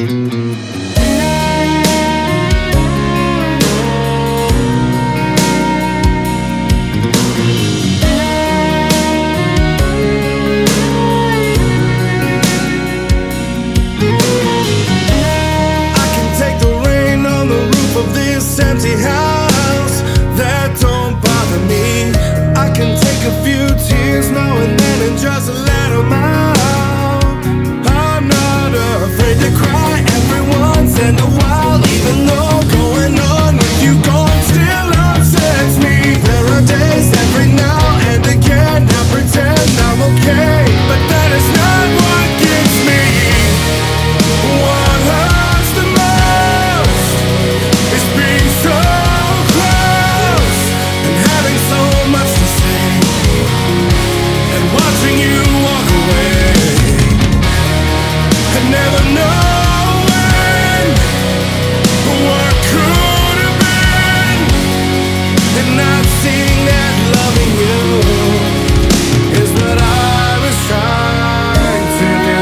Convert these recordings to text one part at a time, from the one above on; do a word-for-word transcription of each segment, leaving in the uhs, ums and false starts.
Empty house, that don't bother me. I can take a few tears now and then and just let them out. I'm not afraid to cry every once in a while, even though going on with you gone still upsets me. There are days every now and again I pretend I'm okay, but that is not what gets me. What hurts the most is being so close and having so much to say and watching you walk away and never knowing what could have been and not seeing that loving you is what I was trying to do.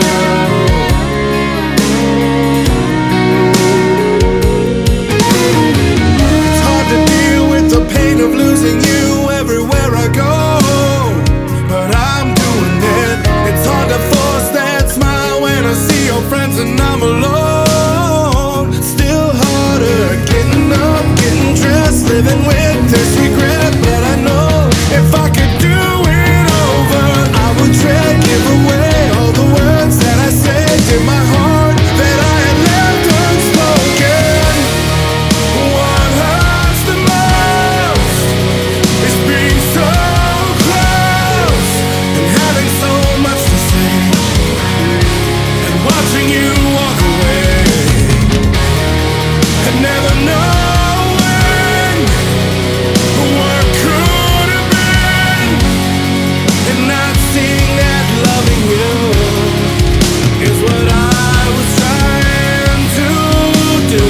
It's hard to deal with the pain of losing you everywhere I go, but I'm doing it. It's hard to force that smile when I see your friends and I'm alone. Still harder getting up, getting dressed, living with this regret. But I know if I could do it over, I would trade, give away all the words that I said in my heart that I had left unspoken. What hurts the most is being so close and having so much to say and watching you walk away and never knowing what could have been and not seeing that loving you is what I was trying to do.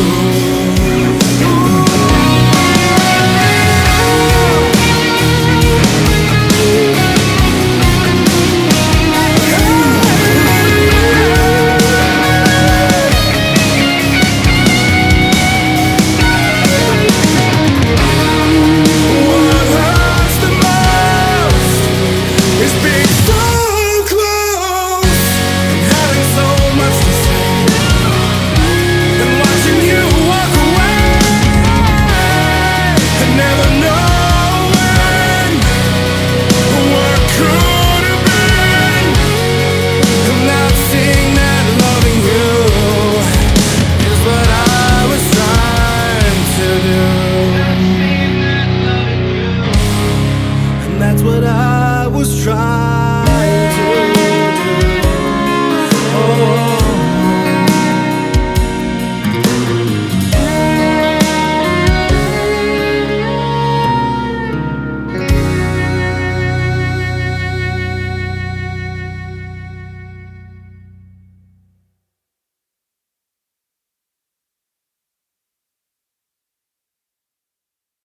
What hurts the most is being so close and having so much to say and watching you walk away and never knowing what could have been and not seeing that loving you is what I was trying to do. And that's what I was trying to do. Oh.